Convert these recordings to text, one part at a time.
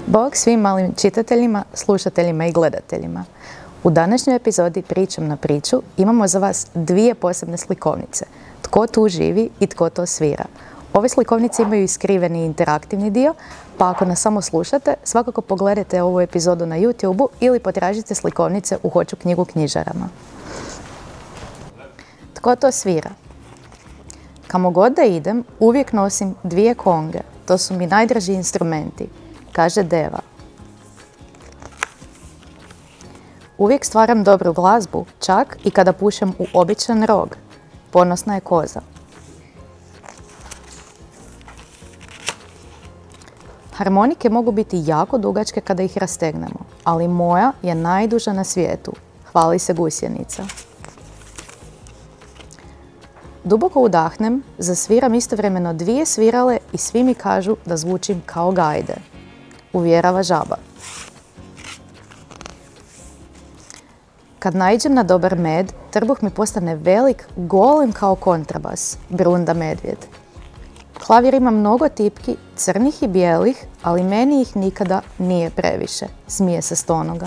Bog svim malim čitateljima, slušateljima i gledateljima. U današnjoj epizodi Pričam na priču imamo za vas dvije posebne slikovnice. Tko tu živi i tko to svira. Ove slikovnice imaju iskriveni interaktivni dio, pa ako nas samo slušate, svakako pogledajte ovu epizodu na YouTube-u ili potražite slikovnice u Hoću knjigu knjižarama. Tko to svira? Kamo god da idem, uvijek nosim dvije konge. To su mi najdraži instrumenti, kaže Deva. Uvijek stvaram dobru glazbu, čak i kada pušem u običan rog. Ponosna je koza. Harmonike mogu biti jako dugačke kada ih rastegnemo, ali moja je najduža na svijetu. Hvali se gusjenica. Duboko udahnem, zasviram istovremeno dvije svirale i svi mi kažu da zvučim kao gajde. Uvjerava žaba. Kad naiđem na dobar med, trbuh mi postane velik, golem kao kontrabas, brunda medvjed. Klavir ima mnogo tipki, crnih i bijelih, ali meni ih nikada nije previše, smije se stonoga.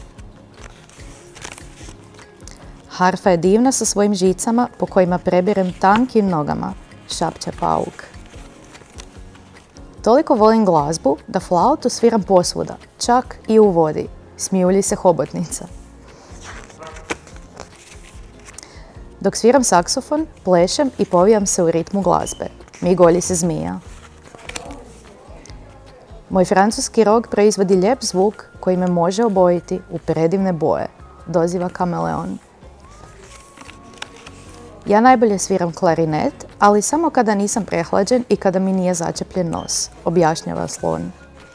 Harfa je divna sa svojim žicama po kojima prebirem tankim nogama, šapće pauk. Toliko volim glazbu da flautu sviram posvuda, čak i u vodi, smijulji se hobotnica. Dok sviram saksofon, plešem i povijam se u ritmu glazbe. Migolji se zmija. Moj francuski rog proizvodi lijep zvuk koji me može obojiti u predivne boje, doziva kameleon. Ja najbolje sviram klarinet, ali samo kada nisam prehlađen i kada mi nije začepljen nos, objašnjava slon.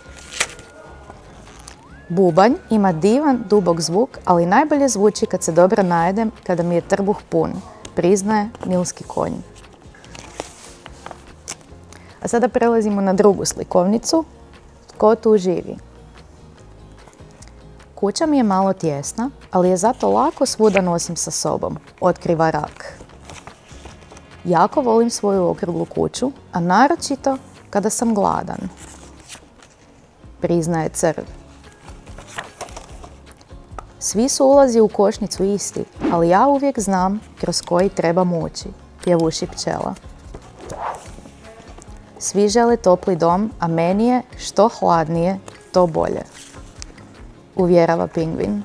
Bubanj ima divan, dubok zvuk, ali najbolje zvuči kad se dobro najedem, kada mi je trbuh pun, priznaje nilski konj. A sada prelazimo na drugu slikovnicu. Tko tu živi? Kuća mi je malo tjesna, ali je zato lako svuda nosim sa sobom, otkriva rak. Jako volim svoju okruglu kuću, a naročito kada sam gladan, priznaje crv. Svi su ulazi u košnicu isti, ali ja uvijek znam kroz koji trebam ući, pjevuši pčela. Svi žele topli dom, a meni je što hladnije, to bolje, uvjerava pingvin.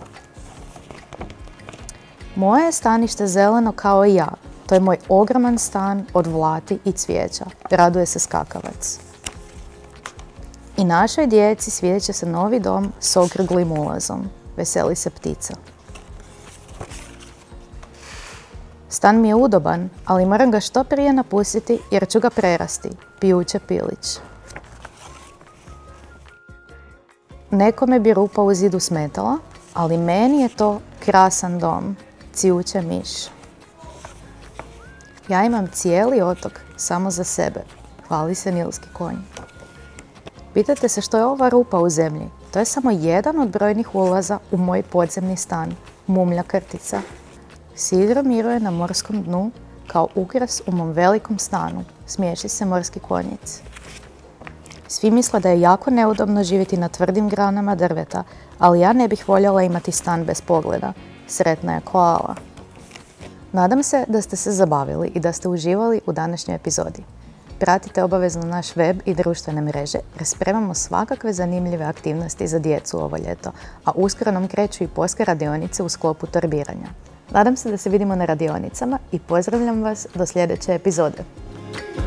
Moje je stanište zeleno kao i ja. To je moj ogroman stan od vlati i cvijeća, raduje se skakavac. I našoj djeci svijet će se novi dom s okruglim ulazom, veseli se ptica. Stan mi je udoban, ali moram ga što prije napustiti jer ću ga prerasti, pijuće pilić. Nekome bi rupa u zidu smetala, ali meni je to krasan dom, cijuće miš. Ja imam cijeli otok samo za sebe, hvali se nilski konj. Pitate se što je ova rupa u zemlji? To je samo jedan od brojnih ulaza u moj podzemni stan, mumlja krtica. Sidro miruje na morskom dnu kao ukras u mom velikom stanu, smiješi se morski konjic. Svi misle da je jako neudobno živjeti na tvrdim granama drveta, ali ja ne bih voljela imati stan bez pogleda, sretna je koala. Nadam se da ste se zabavili i da ste uživali u današnjoj epizodi. Pratite obavezno naš web i društvene mreže jer spremamo svakakve zanimljive aktivnosti za djecu ovo ljeto, a uskoro nam kreću i poljske radionice u sklopu torbiranja. Nadam se da se vidimo na radionicama i pozdravljam vas do sljedeće epizode.